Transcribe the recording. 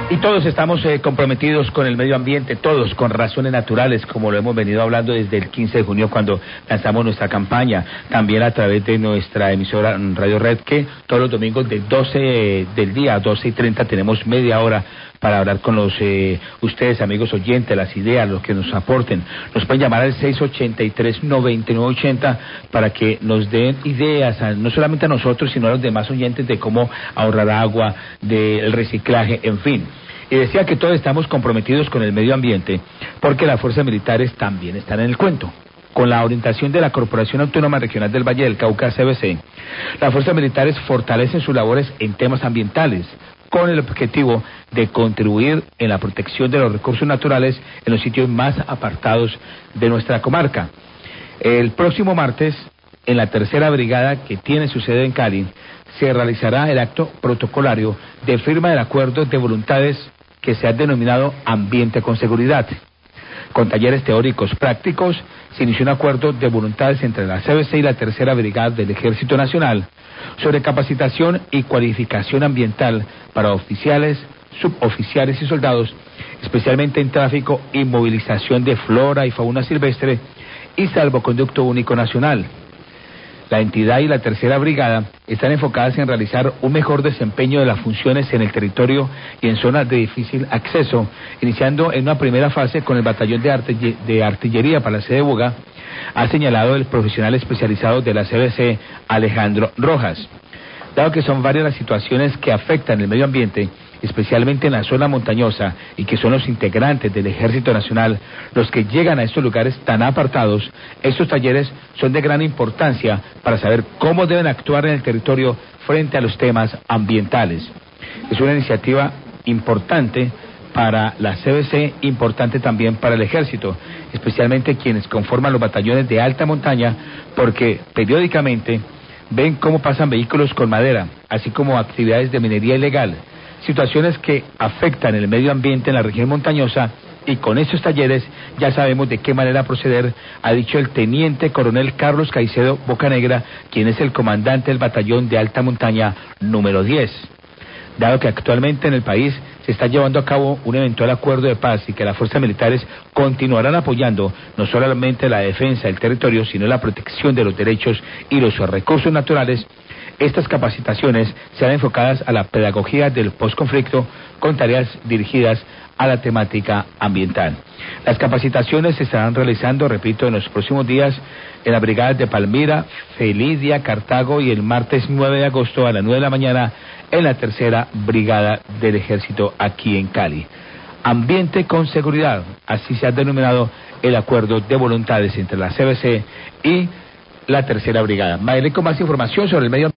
Y todos estamos comprometidos con el medio ambiente, todos con razones naturales, como lo hemos venido hablando desde el 15 de junio cuando lanzamos nuestra campaña, también a través de nuestra emisora Radio Red, que todos los domingos de 12 del día a 12:30 tenemos media hora para hablar con los ustedes, amigos oyentes, las ideas, los que nos aporten. Nos pueden llamar al 683-9980 para que nos den ideas, no solamente a nosotros, sino a los demás oyentes de cómo ahorrar agua, del reciclaje, en fin. Y decía que todos estamos comprometidos con el medio ambiente porque las fuerzas militares también están en el cuento. Con la orientación de la Corporación Autónoma Regional del Valle del Cauca, CBC, las fuerzas militares fortalecen sus labores en temas ambientales, con el objetivo de contribuir en la protección de los recursos naturales en los sitios más apartados de nuestra comarca. El próximo martes, en la tercera brigada que tiene su sede en Cali, se realizará el acto protocolario de firma del acuerdo de voluntades que se ha denominado Ambiente con Seguridad. Con talleres teóricos prácticos, se inició un acuerdo de voluntades entre la CBC y la tercera brigada del Ejército Nacional sobre capacitación y cualificación ambiental para oficiales, suboficiales y soldados, especialmente en tráfico y movilización de flora y fauna silvestre y salvoconducto único nacional. La entidad y la tercera brigada están enfocadas en realizar un mejor desempeño de las funciones en el territorio y en zonas de difícil acceso, iniciando en una primera fase con el batallón de artillería para la sede de Buga, ha señalado el profesional especializado de la CBC, Alejandro Rojas. Dado que son varias las situaciones que afectan el medio ambiente, especialmente en la zona montañosa, y que son los integrantes del Ejército Nacional los que llegan a estos lugares tan apartados, estos talleres son de gran importancia para saber cómo deben actuar en el territorio frente a los temas ambientales. Es una iniciativa importante para la CBC, importante también para el Ejército, especialmente quienes conforman los batallones de alta montaña, porque periódicamente ven cómo pasan vehículos con madera, así como actividades de minería ilegal, situaciones que afectan el medio ambiente en la región montañosa, y con estos talleres ya sabemos de qué manera proceder, ha dicho el teniente coronel Carlos Caicedo Bocanegra, quien es el comandante del batallón de alta montaña número 10. Dado que actualmente en el país se está llevando a cabo un eventual acuerdo de paz y que las fuerzas militares continuarán apoyando no solamente la defensa del territorio, sino la protección de los derechos y los recursos naturales, estas capacitaciones serán enfocadas a la pedagogía del posconflicto con tareas dirigidas a la temática ambiental. Las capacitaciones se estarán realizando, repito, en los próximos días en las brigadas de Palmira, Felidia, Cartago, y el martes 9 de agosto a las 9 de la mañana en la tercera brigada del Ejército aquí en Cali. Ambiente con seguridad, así se ha denominado el acuerdo de voluntades entre la CBC y la tercera brigada. Maile, con más información sobre el medio ambiente.